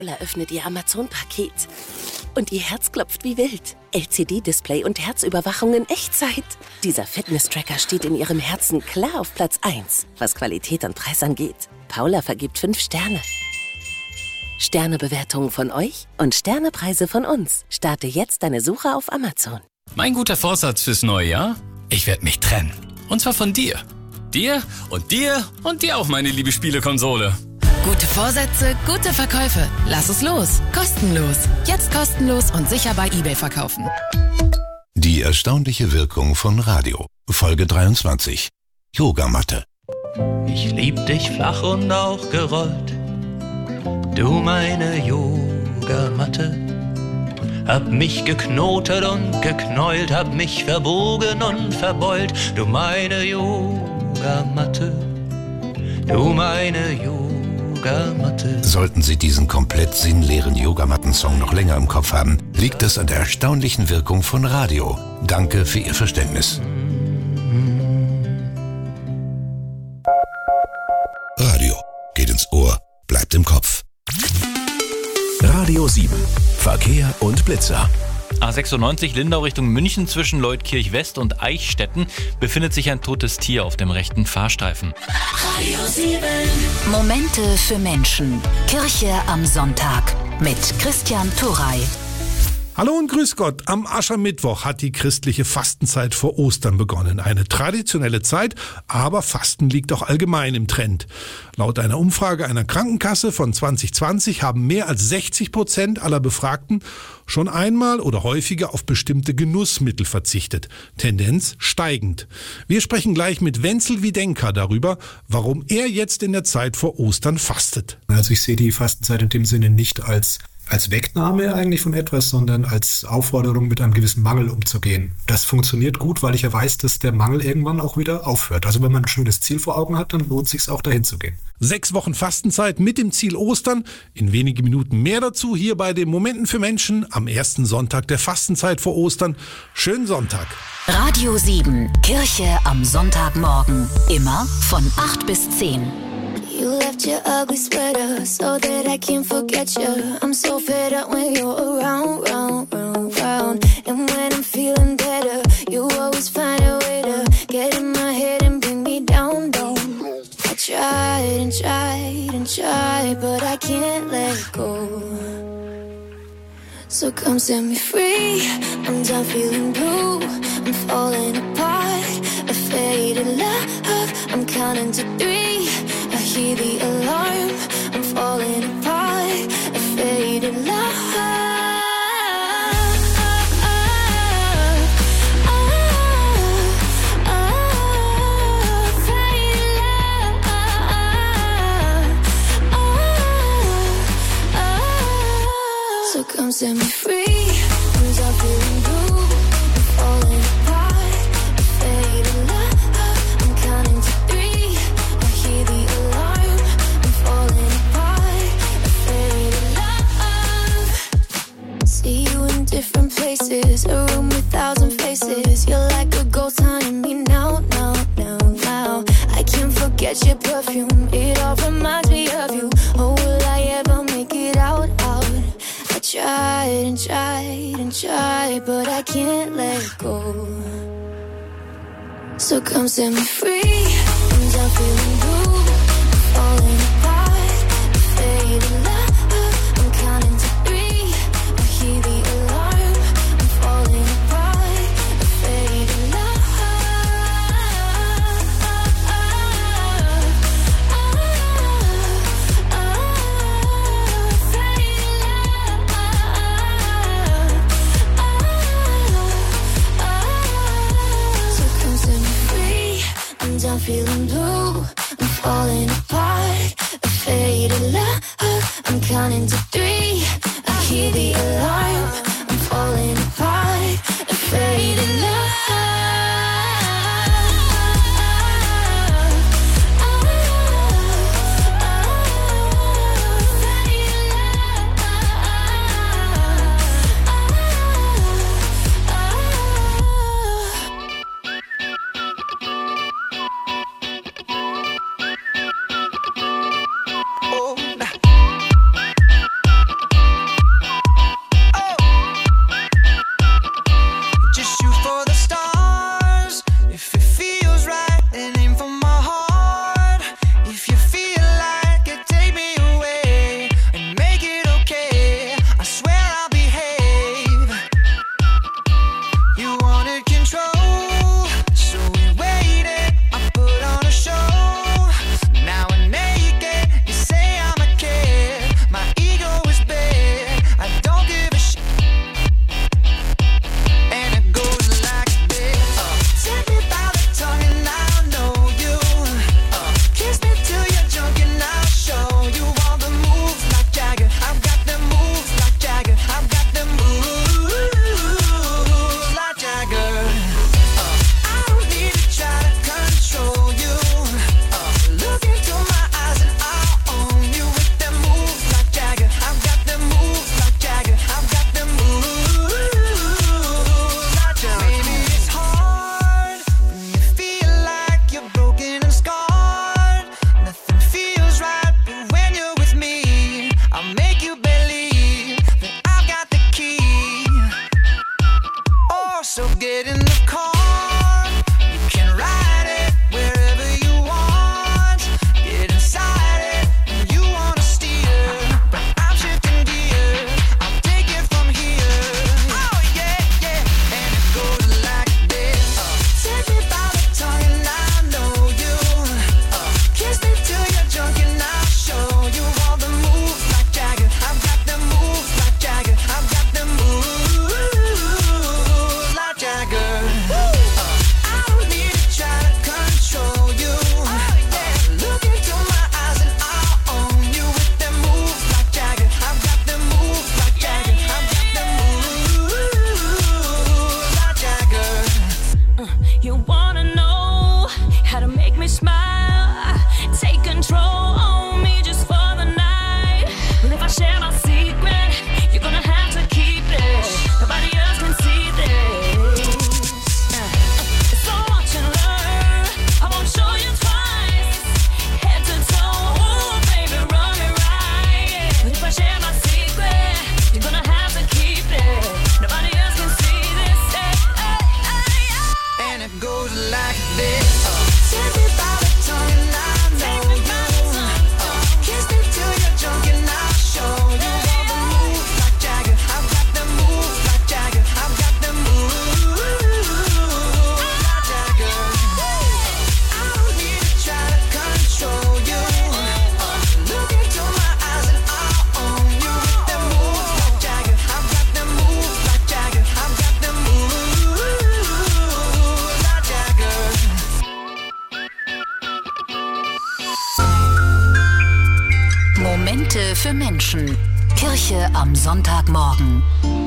Paula öffnet ihr Amazon-Paket. Und ihr Herz klopft wie wild. LCD-Display und Herzüberwachung in Echtzeit. Dieser Fitness-Tracker steht in ihrem Herzen klar auf Platz 1, was Qualität und Preis angeht. Paula vergibt 5 Sterne. Sternebewertungen von euch und Sternepreise von uns. Starte jetzt deine Suche auf Amazon. Mein guter Vorsatz fürs neue Jahr? Ich werde mich trennen. Und zwar von dir. Dir und dir und dir auch, meine liebe Spielekonsole. Gute Vorsätze, gute Verkäufe. Lass es los. Kostenlos. Jetzt kostenlos und sicher bei eBay verkaufen. Die erstaunliche Wirkung von Radio. Folge 23. Yogamatte. Ich lieb dich flach und auch gerollt. Du meine Yogamatte. Hab mich geknotet und geknäult, hab mich verbogen und verbeult. Du meine Yogamatte. Du meine Yogamatte. Sollten Sie diesen komplett sinnleeren Yogamatten-Song noch länger im Kopf haben, liegt es an der erstaunlichen Wirkung von Radio. Danke für Ihr Verständnis. Radio geht ins Ohr, bleibt im Kopf. Radio 7. Verkehr und Blitzer. A96 Lindau Richtung München zwischen Leutkirch West und Eichstätten befindet sich ein totes Tier auf dem rechten Fahrstreifen. Radio 7. Momente für Menschen. Kirche am Sonntag mit Christian Turrey. Hallo und grüß Gott. Am Aschermittwoch hat die christliche Fastenzeit vor Ostern begonnen. Eine traditionelle Zeit, aber Fasten liegt auch allgemein im Trend. Laut einer Umfrage einer Krankenkasse von 2020 haben mehr als 60% aller Befragten schon einmal oder häufiger auf bestimmte Genussmittel verzichtet. Tendenz steigend. Wir sprechen gleich mit Wenzel Wiedenka darüber, warum er jetzt in der Zeit vor Ostern fastet. Also ich sehe die Fastenzeit in dem Sinne nicht als Wegnahme eigentlich von etwas, sondern als Aufforderung, mit einem gewissen Mangel umzugehen. Das funktioniert gut, weil ich ja weiß, dass der Mangel irgendwann auch wieder aufhört. Also wenn man ein schönes Ziel vor Augen hat, dann lohnt es sich auch dahin zu gehen. 6 Wochen Fastenzeit mit dem Ziel Ostern. In wenigen Minuten mehr dazu hier bei den Momenten für Menschen am ersten Sonntag der Fastenzeit vor Ostern. Schönen Sonntag. Radio 7, Kirche am Sonntagmorgen. Immer von 8 bis 10. You left your ugly sweater so that I can't forget you. I'm so fed up when you're around, round, round, round. And when I'm feeling better, you always find a way to get in my head and bring me down, down. I tried and tried and tried, but I can't let go. So come set me free. I'm done feeling blue. I'm falling apart. A faded love. I'm counting to 3. I hear the alarm. I'm falling apart. A faded love. So come set me free. I'm done feeling blue. I'm falling apart. A faded love. I'm counting to 3. I hear the alarm. I'm falling apart. A faded love. See you in different places. A room with 1,000 faces. You're like a ghost haunting me now, now, now, now. I can't forget your perfume. It all reminds me of you. Oh, will I ever make it out, out? Tried and tried and tried, but I can't let go. So come set me free. I'm done feeling blue. I'm falling apart. A faded love. I'm counting to 3. I hear the alarm. I'm falling apart. A faded love. I'm feeling blue, I'm falling apart. A faded love, I'm counting to 3. I hear the alarm, I'm falling apart. A faded love. share my secret, you're gonna have to keep it. Nobody else can see this. So watch and learn. I won't show you twice. Head to toe, ooh, baby, run it right. But if I share my secret, you're gonna have to keep it. Nobody else can see this. And it goes like this. Take me by the tongue and I know you. Kiss me till you're drunk and I'll show you all the moves like Jagger. I've got the moves like Jagger. I've got the moves like Jagger. I don't need to try to control you. Look into my eyes and I'll own you with the moves like Jagger. I've got the moves like Jagger. I've got the moves like Jagger. Momente für Menschen. Kirche am Sonntagmorgen.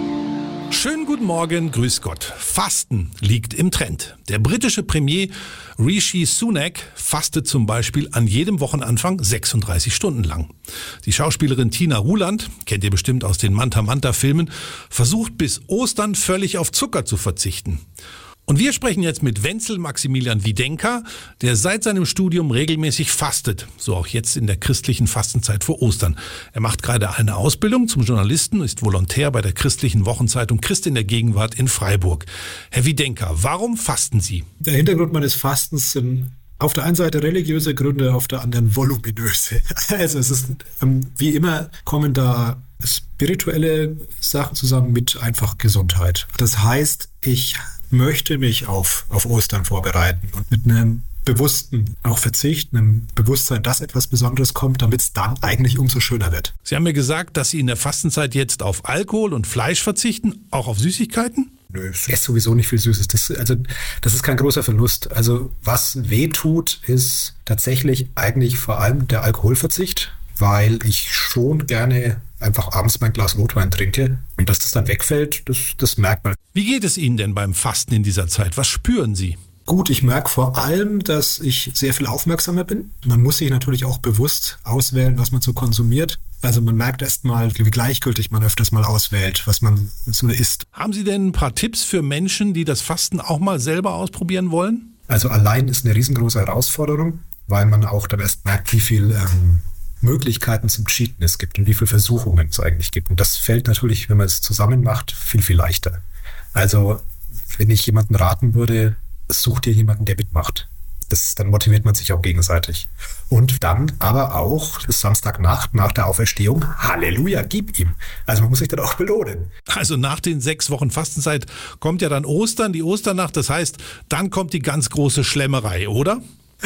Schönen guten Morgen, grüß Gott. Fasten liegt im Trend. Der britische Premier Rishi Sunak fastet zum Beispiel an jedem Wochenanfang 36 Stunden lang. Die Schauspielerin Tina Ruland, kennt ihr bestimmt aus den Manta Manta Filmen, versucht bis Ostern völlig auf Zucker zu verzichten. Und wir sprechen jetzt mit Wenzel Maximilian Widenka, der seit seinem Studium regelmäßig fastet, so auch jetzt in der christlichen Fastenzeit vor Ostern. Er macht gerade eine Ausbildung zum Journalisten, ist Volontär bei der christlichen Wochenzeitung Christ in der Gegenwart in Freiburg. Herr Widenka, warum fasten Sie? Der Hintergrund meines Fastens sind auf der einen Seite religiöse Gründe, auf der anderen voluminöse. Also es ist, wie immer, kommen da spirituelle Sachen zusammen mit einfach Gesundheit. Das heißt, ich möchte mich auf Ostern vorbereiten und mit einem bewussten auch Verzicht, einem Bewusstsein, dass etwas Besonderes kommt, damit es dann eigentlich umso schöner wird. Sie haben mir gesagt, dass Sie in der Fastenzeit jetzt auf Alkohol und Fleisch verzichten, auch auf Süßigkeiten? Nö, ich esse sowieso nicht viel Süßes. Das ist kein großer Verlust. Also was weh tut, ist tatsächlich eigentlich vor allem der Alkoholverzicht, weil ich schon gerne einfach abends mein Glas Rotwein trinke und dass das dann wegfällt, das merkt man. Wie geht es Ihnen denn beim Fasten in dieser Zeit? Was spüren Sie? Gut, ich merke vor allem, dass ich sehr viel aufmerksamer bin. Man muss sich natürlich auch bewusst auswählen, was man so konsumiert. Also man merkt erst mal, wie gleichgültig man öfters mal auswählt, was man so isst. Haben Sie denn ein paar Tipps für Menschen, die das Fasten auch mal selber ausprobieren wollen? Also allein ist eine riesengroße Herausforderung, weil man auch dann erst merkt, wie viel Möglichkeiten zum Cheaten es gibt und wie viele Versuchungen es eigentlich gibt. Und das fällt natürlich, wenn man es zusammen macht, viel, viel leichter. Also wenn ich jemanden raten würde, such dir jemanden, der mitmacht. Dann motiviert man sich auch gegenseitig. Und dann aber auch Samstagnacht nach der Auferstehung, Halleluja, gib ihm. Also man muss sich dann auch belohnen. Also nach den 6 Wochen Fastenzeit kommt ja dann Ostern, die Osternacht. Das heißt, dann kommt die ganz große Schlemmerei, oder?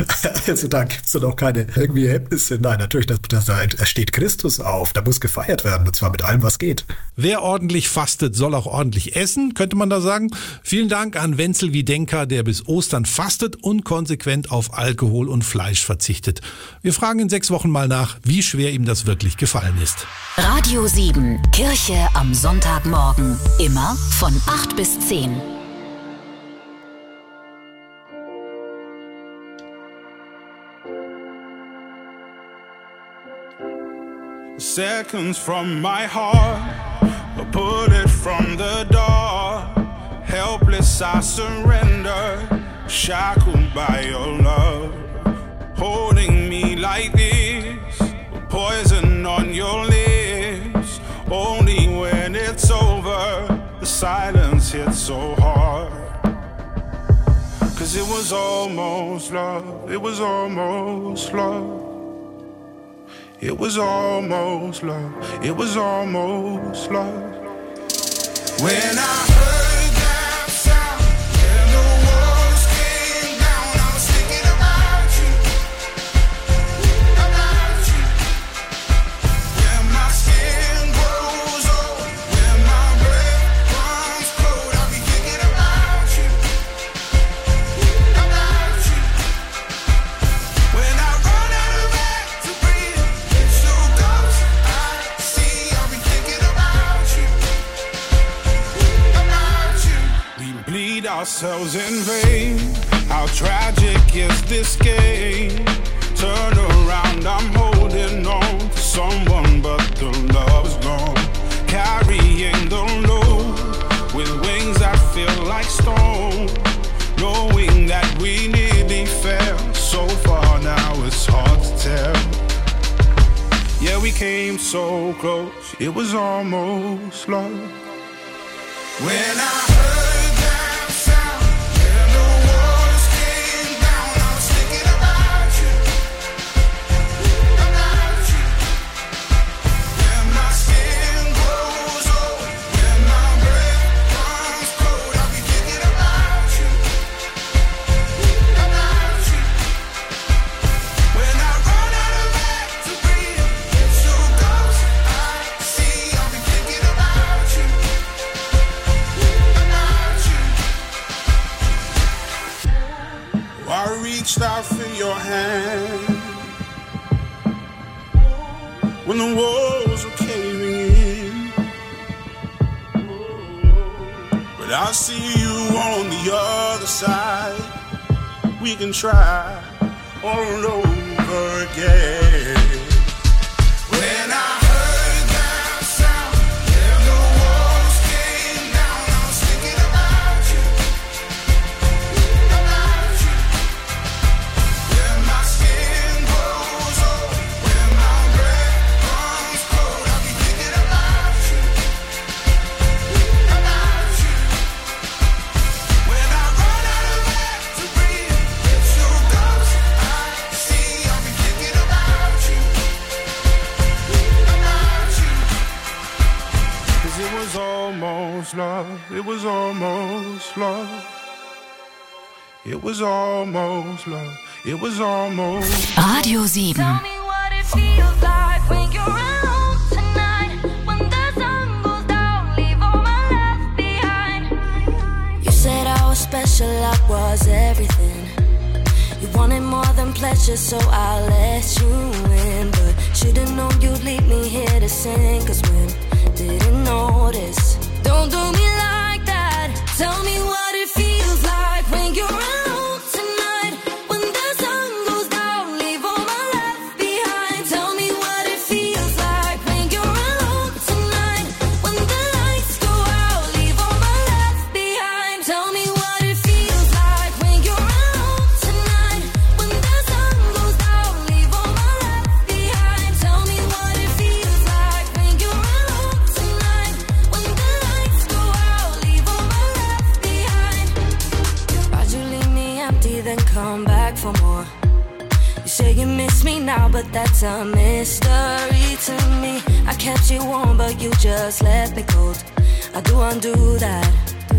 Also da gibt es dann auch keine irgendwie Ergebnisse. Nein, natürlich, da steht Christus auf. Da muss gefeiert werden, und zwar mit allem, was geht. Wer ordentlich fastet, soll auch ordentlich essen, könnte man da sagen. Vielen Dank an Wenzel Widenka, der bis Ostern fastet und konsequent auf Alkohol und Fleisch verzichtet. Wir fragen in 6 Wochen mal nach, wie schwer ihm das wirklich gefallen ist. Radio 7, Kirche am Sonntagmorgen. Immer von 8 bis 10. Seconds from my heart, a bullet from the door. Helpless I surrender, shackled by your love. Holding me like this, poison on your lips. Only when it's over, the silence hits so hard. 'Cause it was almost love, it was almost love. It was almost love, it was almost love. When I heard that sound and the walls came down, I was thinking about you, about you. When my skin grows old, when my breath runs cold, I'll be thinking about you, about you. When I run out of air to breathe, ourselves in vain. How tragic is this game? Turn around, I'm holding on to someone, but the love came so close, it was almost love. When I heard that sound, and the walls came down, I was thinking about you, about you. When my skin grows old, when my breath comes cold, I'll be thinking about you, about you. When I run out of air to breathe, it's your ghost I see, I'll be thinking about you. I reached out for your hand when the walls were caving in, but I see you on the other side. We can try all over again. When I heard that sound, and the walls came down, I was thinking about you, about you. When my skin grows old, when my breath comes cold, I'll be thinking about you, about you. When I run out of air to breathe, it's your ghost I see, I'll be thinking about you, about you. 'Cause it was almost love, it was almost love. It was almost love, it was almost Radio 7. Tell me what it feels like when you're alone tonight. When the sun goes down, leave all my left behind. You said I was special, I was everything. You wanted more than pleasure, so I let you in. But should've known you'd leave me here to sin. 'Cause when didn't notice. Don't do me like that. Tell me what it feels like when you're alone tonight. When the sun goes down, leave all my left behind. Tell me what it feels like when you're alone tonight. When the lights go out, leave all my left behind. Tell me what it feels like when you're alone tonight. When the sun goes down, leave all my left behind. Tell me what it feels like when you're alone tonight. When the lights go out, leave all my left behind. Why'd you leave me empty, then come back for more? You say you miss me now, but that's a mystery to me. I kept you warm, but you just left me cold. I do undo that.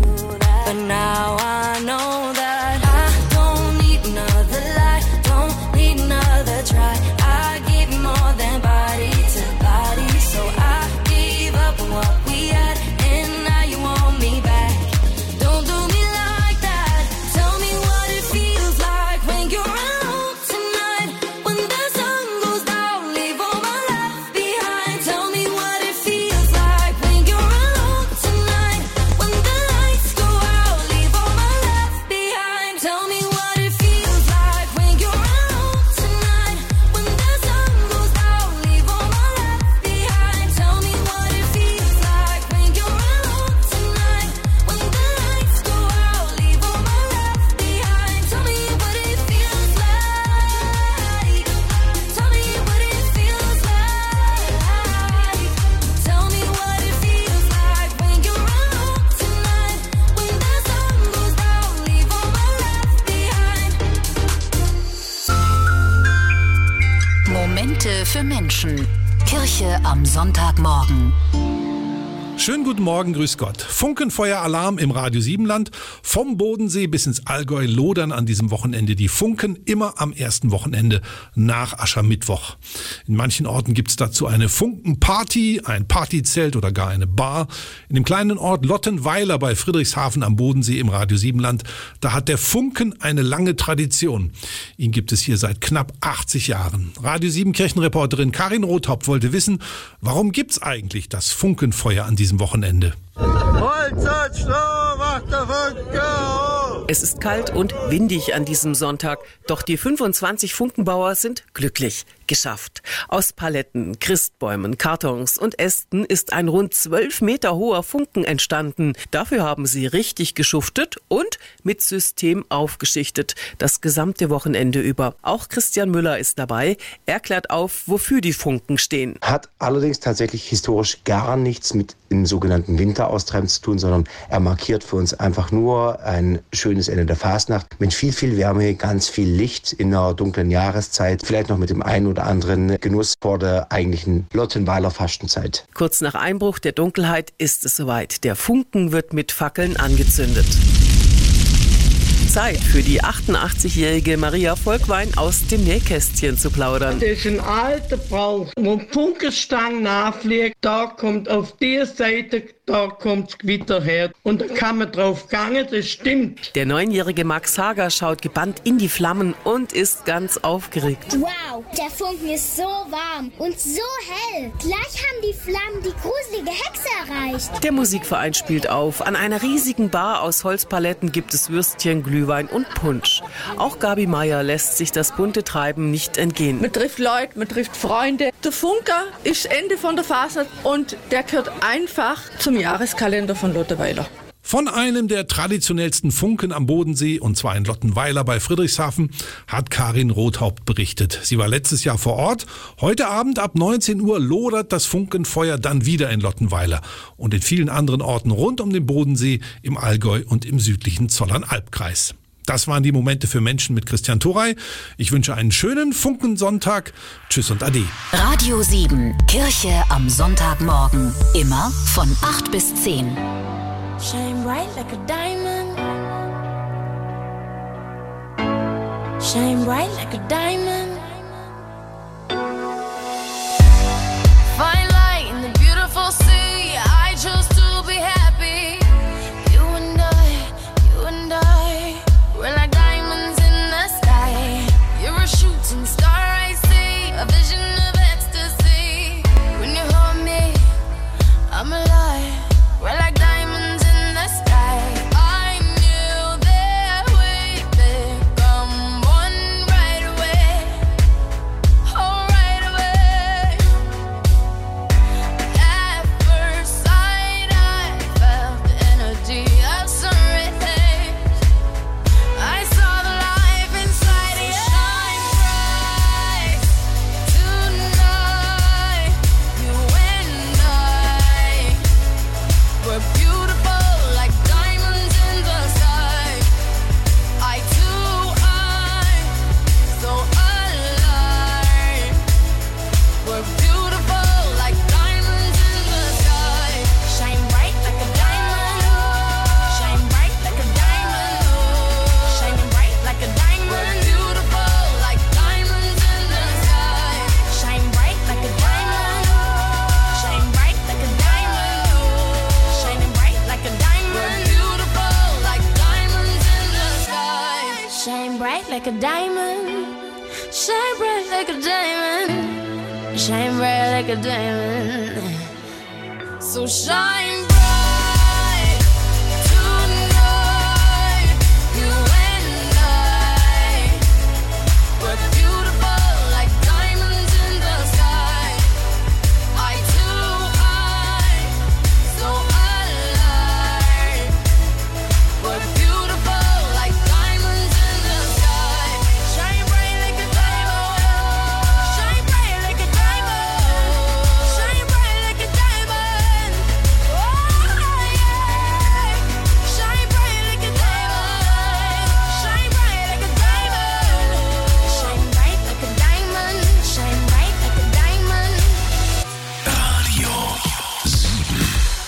But now I know that I don't need another lie, don't need another try. I give you more than body to body, so I gave up on what we had, and now you want me back. Don't do me like that. Tell me what it feels like when you're alone tonight. When the sun goes down, leave all my left behind. Tell me what it feels like when you're alone tonight. When the lights go out, leave all my left behind. Tell me what it feels like when you're alone tonight. When the sun goes down, leave all my left behind. Tell me what it feels like when you're alone tonight. When the lights go out, leave all my left behind. Tell me what it feels like. Tell me what it feels like. Tell me what it feels like when you're alone tonight. When the sun goes down, leave all my left behind. Momente für Menschen. Kirche am Sonntagmorgen. Schönen guten Morgen, grüß Gott. Funkenfeueralarm im Radio 7 Land. Vom Bodensee bis ins Allgäu lodern an diesem Wochenende die Funken, immer am ersten Wochenende nach Aschermittwoch. In manchen Orten gibt's dazu eine Funkenparty, ein Partyzelt oder gar eine Bar. In dem kleinen Ort Lottenweiler bei Friedrichshafen am Bodensee im Radio 7 Land, da hat der Funken eine lange Tradition. Ihn gibt es hier seit knapp 80 Jahren. Radio 7 Kirchenreporterin Karin Rothaupt wollte wissen, warum gibt's eigentlich das Funkenfeuer an diesem Wochenende? Es ist kalt und windig an diesem Sonntag, doch die 25 Funkenbauer sind glücklich. geschafft. Aus Paletten, Christbäumen, Kartons und Ästen ist ein rund 12 Meter hoher Funken entstanden. Dafür haben sie richtig geschuftet und mit System aufgeschichtet. Das gesamte Wochenende über. Auch Christian Müller ist dabei. Er klärt auf, wofür die Funken stehen. Hat allerdings tatsächlich historisch gar nichts mit dem sogenannten Winteraustreiben zu tun, sondern er markiert für uns einfach nur ein schönes Ende der Fasnacht mit viel, viel Wärme, ganz viel Licht in einer dunklen Jahreszeit, vielleicht noch mit dem einen oder anderen Genuss vor der eigentlichen Lottenweiler Fastenzeit. Kurz nach Einbruch der Dunkelheit ist es soweit. Der Funken wird mit Fackeln angezündet. Zeit für die 88-jährige Maria Volkwein aus dem Nähkästchen zu plaudern. Das ist ein alter Brauch. Wo die Funkenstange nachfliegt, da kommt auf die Seite, da kommt das Gewitter her. Und da kann man drauf gehen, das stimmt. Der 9-jährige Max Hager schaut gebannt in die Flammen und ist ganz aufgeregt. Wow, der Funken ist so warm und so hell. Gleich haben die Flammen die gruselige Hexe erreicht. Der Musikverein spielt auf. An einer riesigen Bar aus Holzpaletten gibt es Würstchen, Glühwein und Punsch. Auch Gabi Meier lässt sich das bunte Treiben nicht entgehen. Man trifft Leute, man trifft Freunde. Der Funker ist Ende von der Fasnacht und der gehört einfach zum Jahreskalender von Lottenweiler. Von einem der traditionellsten Funken am Bodensee, und zwar in Lottenweiler bei Friedrichshafen, hat Karin Rothaupt berichtet. Sie war letztes Jahr vor Ort. Heute Abend ab 19 Uhr lodert das Funkenfeuer dann wieder in Lottenweiler und in vielen anderen Orten rund um den Bodensee, im Allgäu und im südlichen Zollern-Albkreis. Das waren die Momente für Menschen mit Christian Thorey. Ich wünsche einen schönen Funkensonntag. Tschüss und Ade. Radio 7, Kirche am Sonntagmorgen. Immer von 8 bis 10. Shine bright like a diamond. Shine bright like a diamond. Fine light in the beautiful sea. I chose to be happy. You and I, we're like diamonds in the sky. You're a shooting star, I see, a vision of ecstasy. When you hold me, I'm alive. We're like diamonds in the sky. I knew that we'd become one right away. Oh, right away. At first sight, I felt the energy of sun rays. I saw the life inside you. Shine bright tonight. You and I, we're beautiful like diamonds in the sky. I too, I'm so alive. We're beautiful like diamonds in the sky. Shine bright like a diamond. Shine bright like a diamond. Shining bright like a diamond. We're beautiful like diamonds in the sky. Shine bright like a diamond. Shine bright like a diamond. Shining bright like a diamond. We're beautiful like diamonds in the sky. Shine bright like a diamond. Shine bright like a diamond. Shine bright like a diamond. So shine bright tonight. You and I, we're beautiful like diamonds in the sky. I too, I'm so alive. We're beautiful like diamonds in the sky. Shine bright like a diamond. Shine bright like a diamond. Shine bright like a diamond. Oh yeah. Shine bright like a diamond. Shine bright like a diamond. Shine bright like a diamond. Shine bright like a diamond. Radio 7.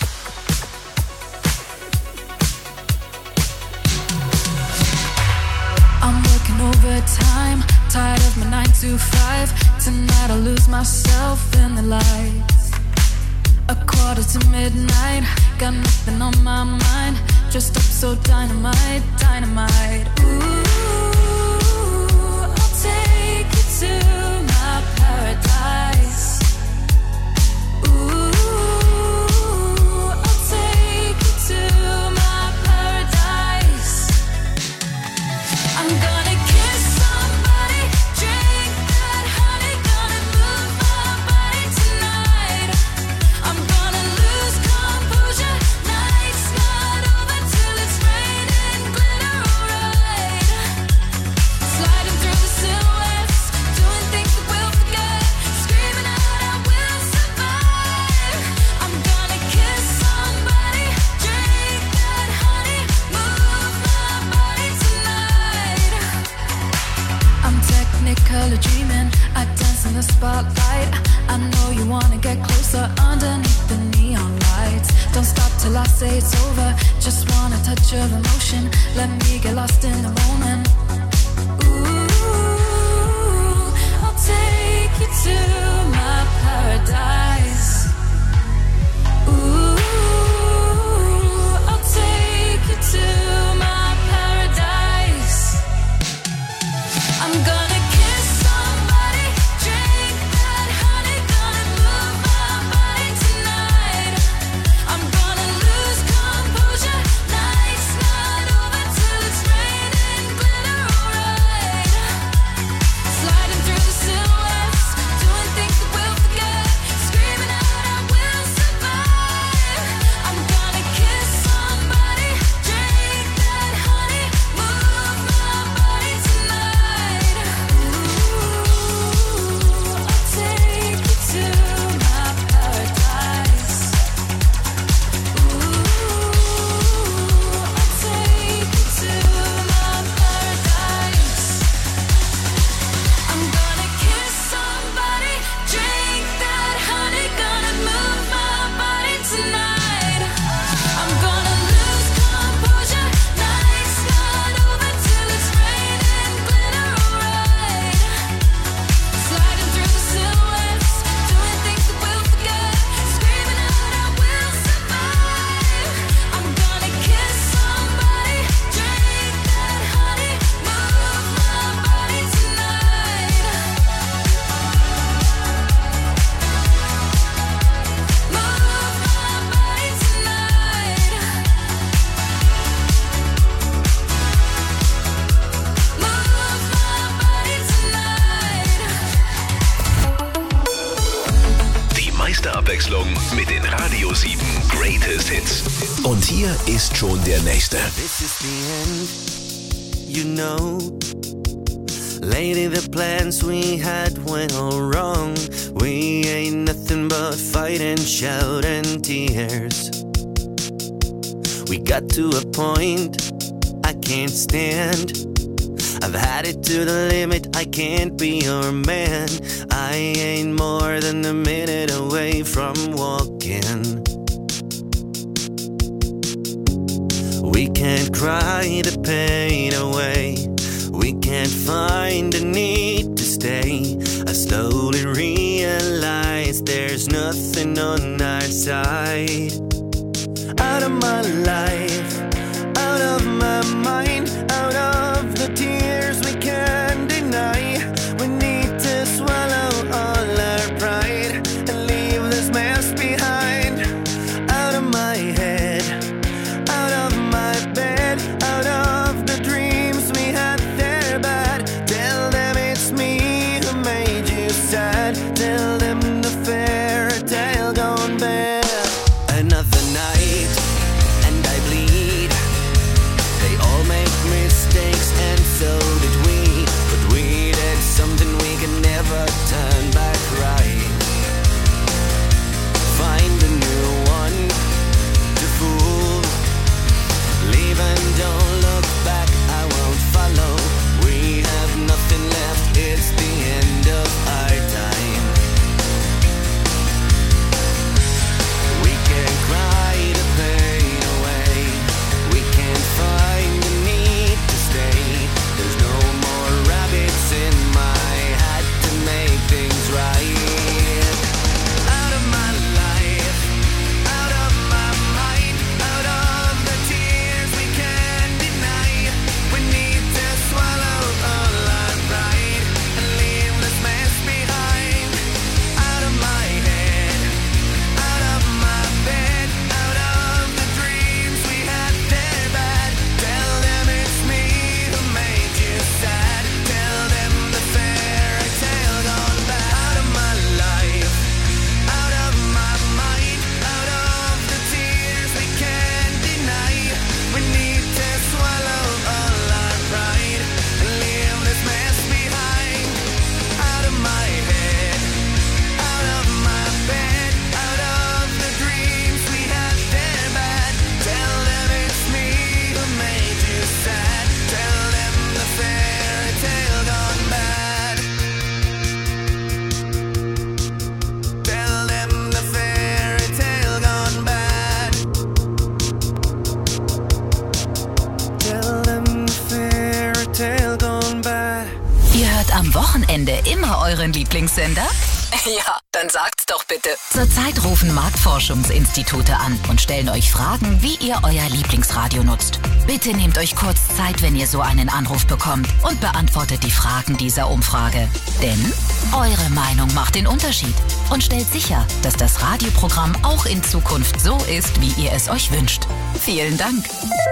I'm working overtime, tired of my 9 to 5. Tonight I'll lose myself in the lights. 1:45, got nothing on my mind. Dressed up so dynamite, dynamite. Ooh, I'll take you to my paradise. Ooh, I'll take you to my paradise. I'm gonna kiss somebody, drink that honey, gonna till I say it's over. Just want a touch of emotion. Let me get lost in the moment. Ooh, I'll take you to my paradise. Ooh, I'll take you to my paradise. I'm gonna kiss somebody, drink that honey, gonna move my body tonight. I'm gonna lose composure, night's not over till it's raining glitter, alright. Sliding through the silhouettes, doing things that we'll forget, screaming out I will survive. I'm gonna kiss somebody, drink that honey, move my body tonight. Ooh, I'll take you to my paradise. Ooh, I'll take you to my paradise. I'm gonna kiss somebody, drink that honey, gonna move my body tonight. I'm gonna lose composure, night's not over till it's raining glitter, alright. Sliding through the silhouettes, doing things that we'll forget, screaming out I will survive. I'm gonna kiss somebody, drink that honey, move my body tonight. Move my body tonight. Move my body tonight. Die meiste Abwechslung mit den Radio 7 Greatest Hits. Und hier ist schon der nächste. This is the end, you know. Lady, the plans we had went all wrong. We ain't nothing but fight and shout and tears. We got to a point I can't stand. I've had it to the limit, I can't be your man. I ain't more than a minute away from walking. We can't cry the pain away. We can't find a need to stay. I slowly realize there's nothing on our side. Out of my life, out of my mind, out of the tears we can't deny. We need to swallow all our pride and leave this mess behind. Out of my head, out of my bed, out of the dreams we had, they're bad. Tell them it's me who made you sad. Tell them the fairy tale gone bad. Another night and I bleed. They all make mistakes and so did we. But we did something we can never turn back right. Find a new one to Wochenende immer euren Lieblingssender? Ja, dann sagt's doch bitte. Zurzeit rufen Marktforschungsinstitute an und stellen euch Fragen, wie ihr euer Lieblingsradio nutzt. Bitte nehmt euch kurz Zeit, wenn ihr so einen Anruf bekommt und beantwortet die Fragen dieser Umfrage. Denn eure Meinung macht den Unterschied und stellt sicher, dass das Radioprogramm auch in Zukunft so ist, wie ihr es euch wünscht. Vielen Dank.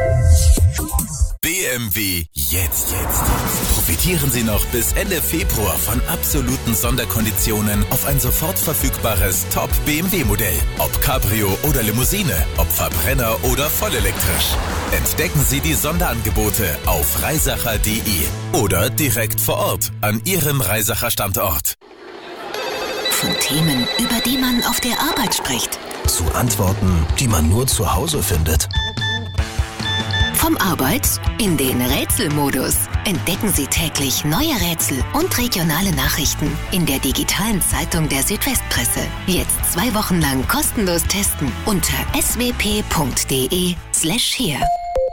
BMW jetzt. Profitieren Sie noch bis Ende Februar von absoluten Sonderkonditionen auf ein sofort verfügbares Top-BMW-Modell. Ob Cabrio oder Limousine, ob Verbrenner oder vollelektrisch. Entdecken Sie die Sonderangebote auf reisacher.de oder direkt vor Ort an Ihrem Reisacher Standort. Von Themen, über die man auf der Arbeit spricht. Zu Antworten, die man nur zu Hause findet. Vom Arbeits- in den Rätselmodus. Entdecken Sie täglich neue Rätsel und regionale Nachrichten in der digitalen Zeitung der Südwestpresse. Jetzt 2 Wochen lang kostenlos testen unter swp.de/hier.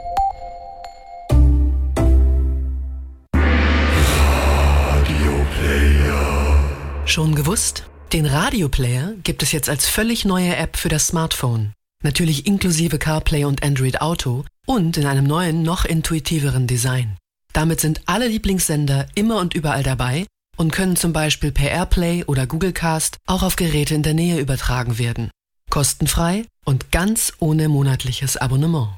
Schon gewusst? Den Radioplayer gibt es jetzt als völlig neue App für das Smartphone. Natürlich inklusive CarPlay und Android Auto und in einem neuen, noch intuitiveren Design. Damit sind alle Lieblingssender immer und überall dabei und können zum Beispiel per AirPlay oder Google Cast auch auf Geräte in der Nähe übertragen werden. Kostenfrei und ganz ohne monatliches Abonnement.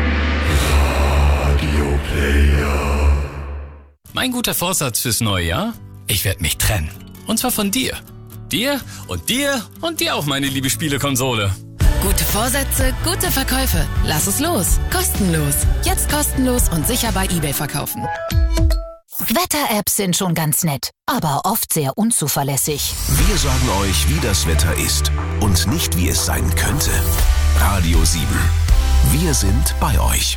Mein guter Vorsatz fürs neue Jahr? Ich werde mich trennen. Und zwar von dir. Dir und dir und dir auch, meine liebe Spielekonsole. Gute Vorsätze, gute Verkäufe. Lass es los. Kostenlos. Jetzt kostenlos und sicher bei eBay verkaufen. Wetter-Apps sind schon ganz nett, aber oft sehr unzuverlässig. Wir sagen euch, wie das Wetter ist und nicht, wie es sein könnte. Radio 7. Wir sind bei euch.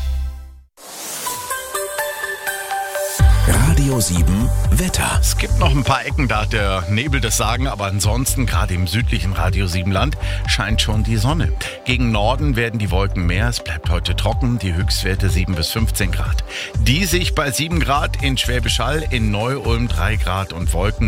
Radio 7 Wetter. Es gibt noch ein paar Ecken, da hat der Nebel das Sagen, aber ansonsten, gerade im südlichen Radio 7 Land, scheint schon die Sonne. Gegen Norden werden die Wolken mehr, es bleibt heute trocken, die Höchstwerte 7 bis 15 Grad. Die sich bei 7 Grad in Schwäbisch Hall, in Neu-Ulm 3 Grad und Wolken